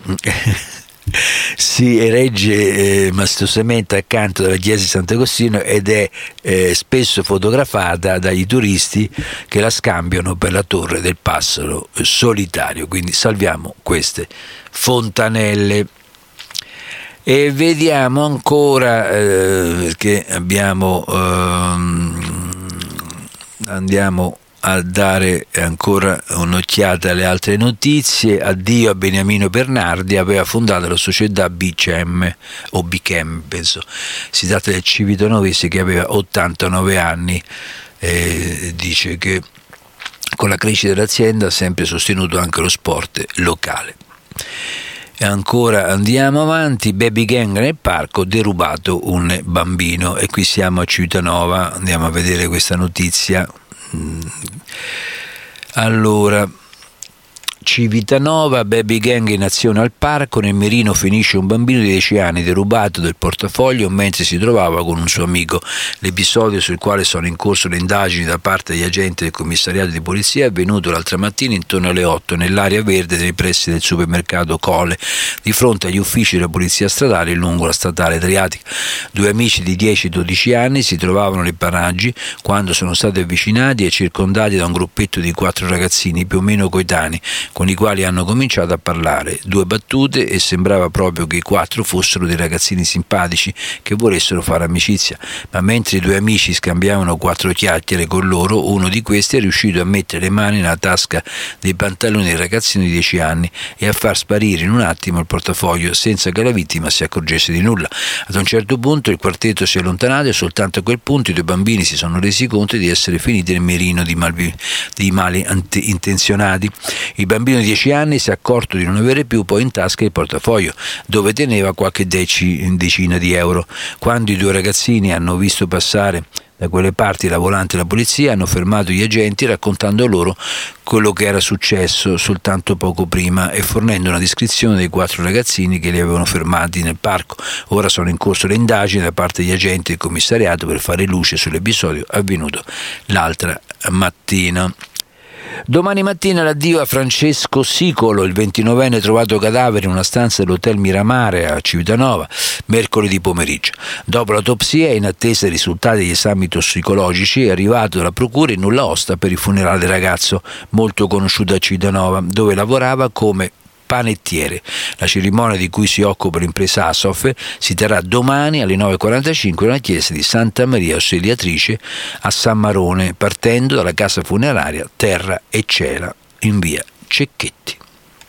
si eregge maestosamente accanto alla chiesa di Sant'Agostino, ed è spesso fotografata dagli turisti che la scambiano per la torre del Passero solitario. Quindi salviamo queste fontanelle. E vediamo ancora che andiamo a dare ancora un'occhiata alle altre notizie. Addio a Beniamino Bernardi, aveva fondato la società BCM o BCM, penso si tratta del Civitanovese, che aveva 89 anni. Dice che con la crescita dell'azienda ha sempre sostenuto anche lo sport locale. E ancora andiamo avanti. Baby gang nel parco, derubato un bambino. E qui siamo a Civitanova, andiamo a vedere questa notizia. Allora, Civitanova, baby gang in azione al parco, nel mirino finisce un bambino di 10 anni derubato del portafoglio mentre si trovava con un suo amico. L'episodio, sul quale sono in corso le indagini da parte degli agenti del commissariato di polizia, è avvenuto l'altra mattina intorno alle 8 nell'area verde nei pressi del supermercato Colle, di fronte agli uffici della polizia stradale lungo la statale Adriatica. Due amici di 10 e 12 anni si trovavano nei paraggi quando sono stati avvicinati e circondati da un gruppetto di 4 ragazzini più o meno coetanei, con i quali hanno cominciato a parlare. 2 battute e sembrava proprio che i 4 fossero dei ragazzini simpatici che volessero fare amicizia, ma mentre i 2 amici scambiavano 4 chiacchiere con loro, uno di questi è riuscito a mettere le mani nella tasca dei pantaloni del ragazzino di 10 anni e a far sparire in un attimo il portafoglio senza che la vittima si accorgesse di nulla. Ad un certo punto il quartetto si è allontanato e soltanto a quel punto i 2 bambini si sono resi conto di essere finiti nel mirino di mali intenzionati. Il bambino di 10 anni si è accorto di non avere più poi in tasca il portafoglio, dove teneva qualche decina di euro. Quando i 2 ragazzini hanno visto passare da quelle parti la volante della polizia, hanno fermato gli agenti raccontando loro quello che era successo soltanto poco prima e fornendo una descrizione dei 4 ragazzini che li avevano fermati nel parco. Ora sono in corso le indagini da parte degli agenti del commissariato per fare luce sull'episodio avvenuto l'altra mattina. Domani mattina l'addio a Francesco Sicolo, il 29enne trovato cadavere in una stanza dell'hotel Miramare a Civitanova mercoledì pomeriggio. Dopo l'autopsia, in attesa dei risultati degli esami tossicologici, è arrivato dalla procura in nulla osta per il funerale del ragazzo, molto conosciuto a Civitanova, dove lavorava come panettiere. La cerimonia di cui si occupa l'impresa Asof si terrà domani alle 9:45 nella chiesa di Santa Maria Ausiliatrice a San Marone, partendo dalla casa funeraria Terra e Cela in via Cecchetti.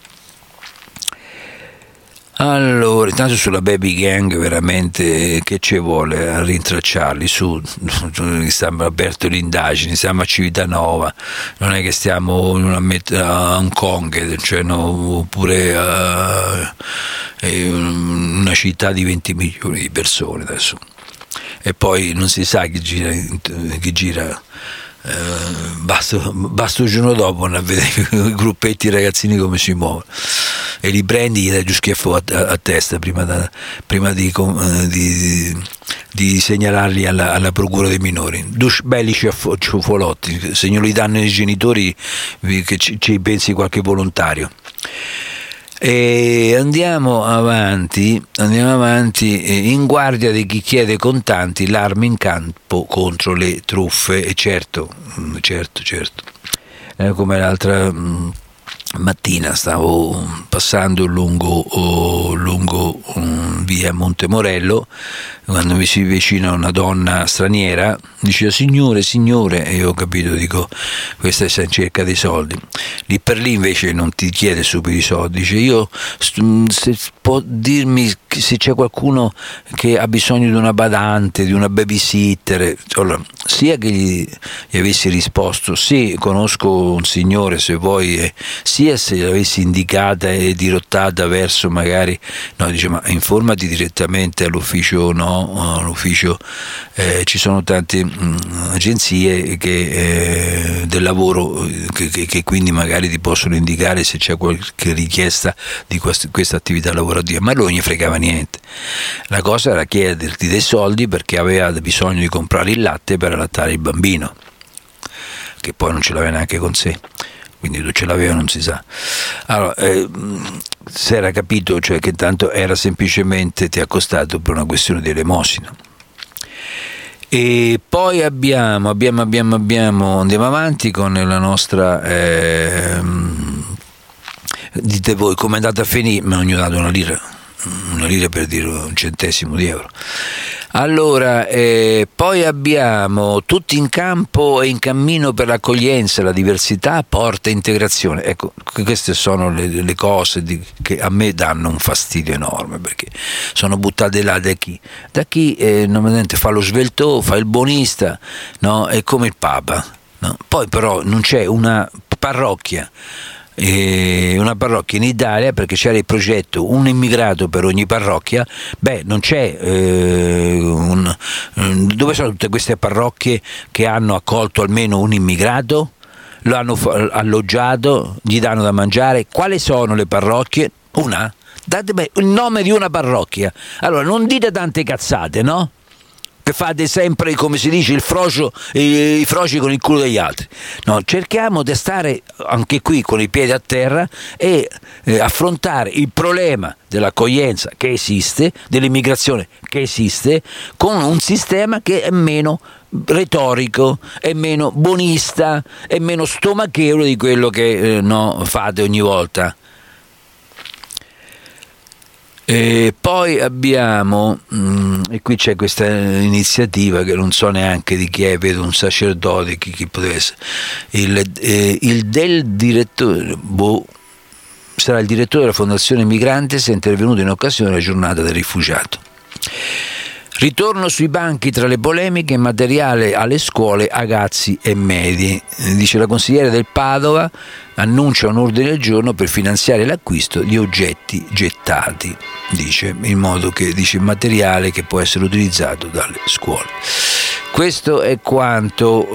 Allora, intanto sulla baby gang veramente che ci vuole a rintracciarli, stiamo aperto le indagini, siamo a Civitanova, non è che stiamo a Hong Kong, cioè oppure a una città di 20 milioni di persone adesso, e poi non si sa chi gira. Basta il giorno dopo a vedere i gruppetti ragazzini come si muovono e li prendi, gli dai giù schiaffo a testa prima di segnalarli alla procura dei minori. Due belli ciuffolotti, se non li danno i genitori che ci pensi qualche volontario. E andiamo avanti, in guardia di chi chiede contanti, l'arma in campo contro le truffe. E certo. come l'altra mattina stavo passando lungo via Montemorello, quando mi si avvicina una donna straniera, diceva signore, e io ho capito, dico questa è in cerca dei soldi. Lì per lì invece non ti chiede subito i soldi, dice io se può dirmi se c'è qualcuno che ha bisogno di una badante, di una babysitter. Allora, sia che gli avessi risposto sì, conosco un signore se vuoi, sia se l'avessi indicata e dirottata verso magari, no, dice ma informati direttamente all'ufficio, no, all'ufficio ci sono tante agenzie che del lavoro che quindi magari ti possono indicare se c'è qualche richiesta di questa attività lavorativa, ma lui non gli fregava niente. La cosa era chiederti dei soldi perché aveva bisogno di comprare il latte per allattare il bambino, che poi non ce l'aveva neanche con sé, quindi tu ce l'aveva, non si sa. Allora si era capito, cioè che tanto era semplicemente ti ha costato per una questione di elemosina. E poi andiamo avanti con la nostra dite voi come è andata a finire, ma non gli ho dato una lira per dire un centesimo di euro. Allora poi abbiamo tutti in campo e in cammino per l'accoglienza, la diversità porta integrazione. Ecco, queste sono le cose che a me danno un fastidio enorme, perché sono buttate là da chi fa lo svelto, fa il buonista, no? È come il Papa, no? Poi però non c'è una parrocchia in Italia, perché c'era il progetto un immigrato per ogni parrocchia. Non c'è dove sono tutte queste parrocchie che hanno accolto almeno un immigrato, lo hanno alloggiato, gli danno da mangiare? Quali sono le parrocchie? Una? Datemi il nome di una parrocchia. Allora non dite tante cazzate, no? Che fate sempre, come si dice, i froci con il culo degli altri. No, cerchiamo di stare anche qui con i piedi a terra e affrontare il problema dell'accoglienza che esiste, dell'immigrazione che esiste, con un sistema che è meno retorico, è meno buonista, è meno stomachevole di quello che fate ogni volta. E poi abbiamo, e qui c'è questa iniziativa che non so neanche di chi è, vedo un sacerdote, chi poteva essere, il direttore, sarà il direttore della Fondazione Migrantes, è intervenuto in occasione della giornata del rifugiato. Ritorno sui banchi tra le polemiche, materiale alle scuole, ragazzi e medie. Dice la consigliera del Padova, annuncia un ordine del giorno per finanziare l'acquisto di oggetti gettati, dice, in modo che dice materiale che può essere utilizzato dalle scuole. Questo è quanto.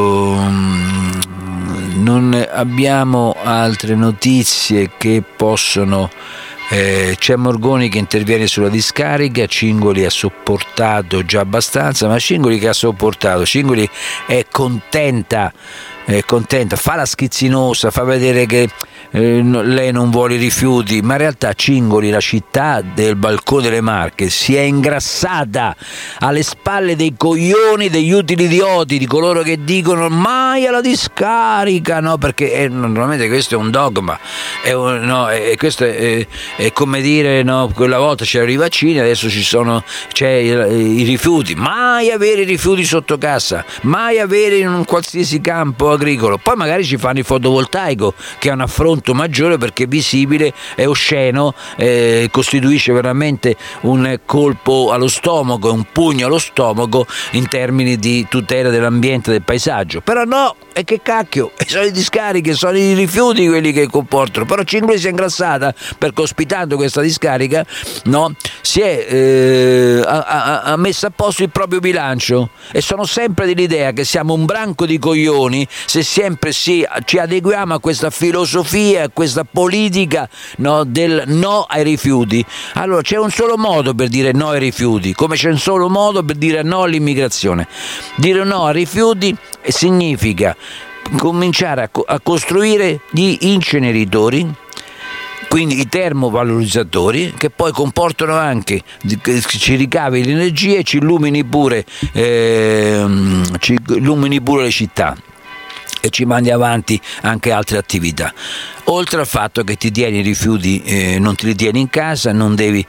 Non abbiamo altre notizie che possono. C'è Morgoni che interviene sulla discarica, Cingoli ha sopportato già abbastanza, ma Cingoli che ha sopportato, Cingoli è contenta, fa la schizzinosa, fa vedere che lei non vuole i rifiuti, ma in realtà Cingoli, la città del balcone delle Marche, si è ingrassata alle spalle dei coglioni, degli utili idioti, di coloro che dicono mai alla discarica, no? Perché normalmente questo è un dogma, questo è come dire, no? Quella volta c'erano i vaccini, adesso c'è i rifiuti, mai avere i rifiuti sotto cassa, mai avere in un qualsiasi campo agricolo. Poi magari ci fanno il fotovoltaico, che è un affronto maggiore perché è visibile, è osceno, costituisce veramente un colpo allo stomaco, un pugno allo stomaco in termini di tutela dell'ambiente, del paesaggio. Però no, e che cacchio, sono le discariche, sono i rifiuti quelli che comportano. Però Cingoli si è ingrassata perché ospitando questa discarica, no, si è ha messo a posto il proprio bilancio, e sono sempre dell'idea che siamo un branco di coglioni se sempre ci adeguiamo a questa filosofia, a questa politica, no, del no ai rifiuti. Allora c'è un solo modo per dire no ai rifiuti, come c'è un solo modo per dire no all'immigrazione. Dire no ai rifiuti significa cominciare a costruire gli inceneritori, quindi i termovalorizzatori, che poi comportano anche che ci ricavi l'energia e ci illumini pure le città. e ci mandi avanti anche altre attività. Oltre al fatto che ti tieni i rifiuti, non te li tieni in casa, non devi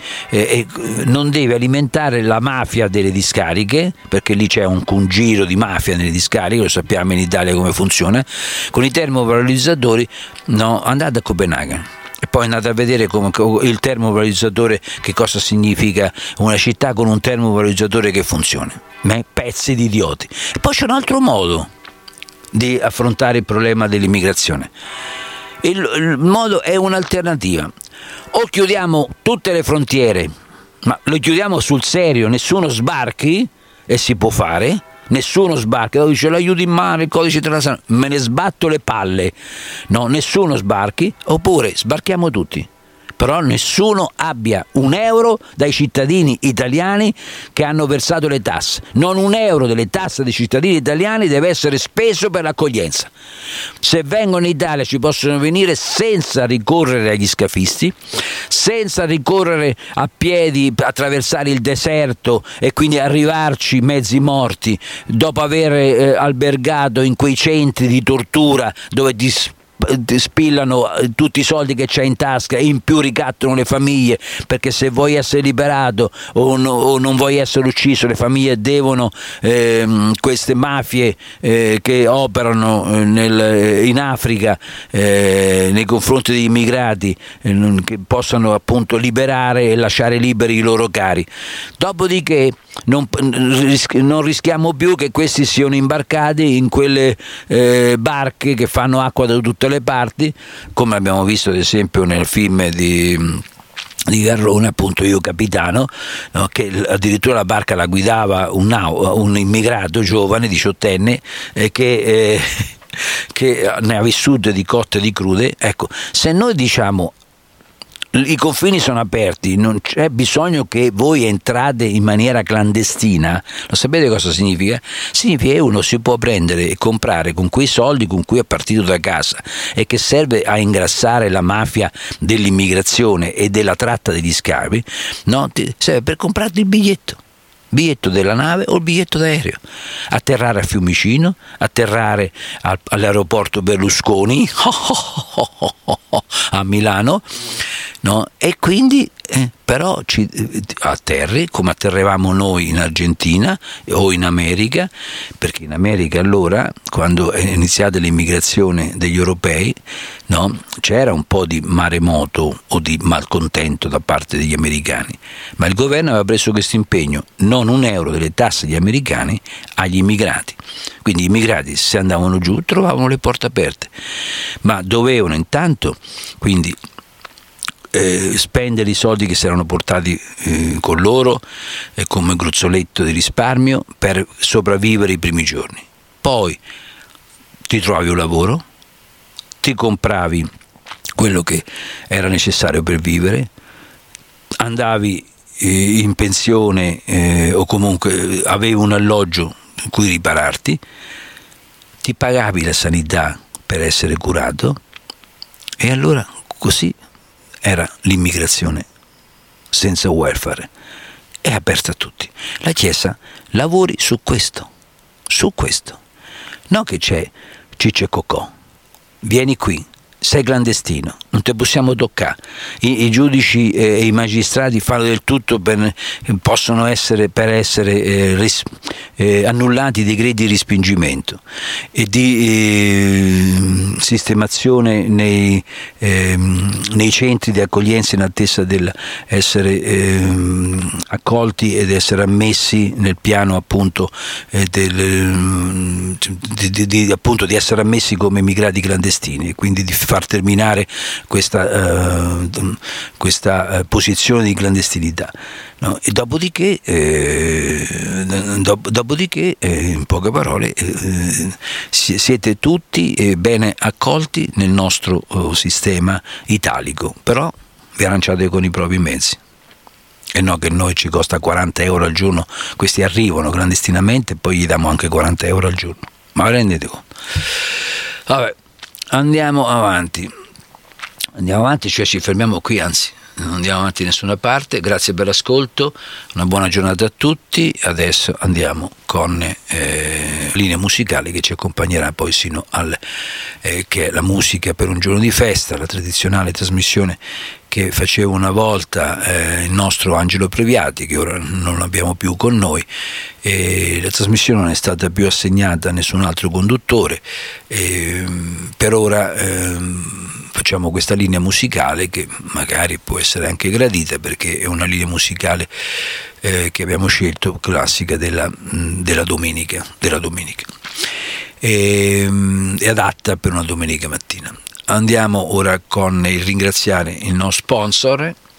alimentare la mafia delle discariche, perché lì c'è un giro di mafia nelle discariche, lo sappiamo in Italia come funziona. Con i termovalorizzatori, no, andate a Copenaghen e poi andate a vedere il termovalorizzatore, che cosa significa una città con un termovalorizzatore che funziona. Pezzi di idioti. E poi c'è un altro modo di affrontare il problema dell'immigrazione. Il modo è un'alternativa: o chiudiamo tutte le frontiere, ma lo chiudiamo sul serio, nessuno sbarchi, e si può fare, nessuno sbarca, dice l'aiuto in mare, il codice internazionale, me ne sbatto le palle, no, nessuno sbarchi, oppure sbarchiamo tutti, però nessuno abbia un euro dai cittadini italiani che hanno versato le tasse. Non un euro delle tasse dei cittadini italiani deve essere speso per l'accoglienza. Se vengono in Italia ci possono venire senza ricorrere agli scafisti, senza ricorrere a piedi, attraversare il deserto e quindi arrivarci mezzi morti dopo aver albergato in quei centri di tortura dove spillano tutti i soldi che c'è in tasca e in più ricattano le famiglie, perché se vuoi essere liberato o non vuoi essere ucciso, le famiglie devono, queste mafie che operano in Africa nei confronti degli immigrati, che possano appunto liberare e lasciare liberi i loro cari. Dopodiché non rischiamo più che questi siano imbarcati in quelle barche che fanno acqua da tutte le parti, come abbiamo visto ad esempio nel film di Garrone, appunto Io Capitano, no? Che addirittura la barca la guidava un immigrato giovane, 18enne, che ne ha vissute di cotte e di crude. Ecco, se noi diciamo i confini sono aperti, non c'è bisogno che voi entrate in maniera clandestina, lo sapete cosa significa? Significa che uno si può prendere e comprare con quei soldi con cui è partito da casa e che serve a ingrassare la mafia dell'immigrazione e della tratta degli schiavi, no? Serve per comprarti il biglietto della nave o il biglietto d'aereo, atterrare a Fiumicino, atterrare all'aeroporto Berlusconi a Milano, no? E quindi però ci atterri come atterravamo noi in Argentina o in America, perché in America allora, quando è iniziata l'immigrazione degli europei, no, c'era un po' di maremoto o di malcontento da parte degli americani, ma il governo aveva preso questo impegno: non un euro delle tasse degli americani agli immigrati. Quindi gli immigrati, se andavano giù, trovavano le porte aperte, ma dovevano intanto quindi spendere i soldi che si erano portati con loro come gruzzoletto di risparmio per sopravvivere i primi giorni. Poi ti trovavi un lavoro, ti compravi quello che era necessario per vivere, andavi in pensione o comunque avevi un alloggio in cui ripararti, ti pagavi la sanità per essere curato, e allora così era l'immigrazione senza welfare. È aperta a tutti. La Chiesa lavori su questo, non che c'è Ciccio e Cocò, vieni qui, sei clandestino, non ti possiamo toccare. I giudici e i magistrati fanno del tutto possono essere annullati decreti di respingimento e di sistemazione nei centri di accoglienza in attesa di essere accolti ed essere ammessi nel piano appunto di essere ammessi come immigrati clandestini, e quindi di far terminare questa posizione di clandestinità, no? E dopodiché in poche parole siete tutti bene accolti nel nostro sistema italico, però vi arrangiate con i propri mezzi, e no che noi ci costa 40 euro al giorno, questi arrivano clandestinamente e poi gli diamo anche 40 euro al giorno, ma rendete conto? Vabbè, andiamo avanti, cioè ci fermiamo qui, anzi non andiamo avanti da nessuna parte. Grazie per l'ascolto, una buona giornata a tutti. Adesso andiamo con linea musicale che ci accompagnerà poi sino che è la musica per un giorno di festa, la tradizionale trasmissione che faceva una volta il nostro Angelo Previati, che ora non abbiamo più con noi, e la trasmissione non è stata più assegnata a nessun altro conduttore. Per ora facciamo questa linea musicale che magari può essere anche gradita, perché è una linea musicale che abbiamo scelto, classica della domenica, è adatta per una domenica mattina. Andiamo ora con il ringraziare il nostro sponsor,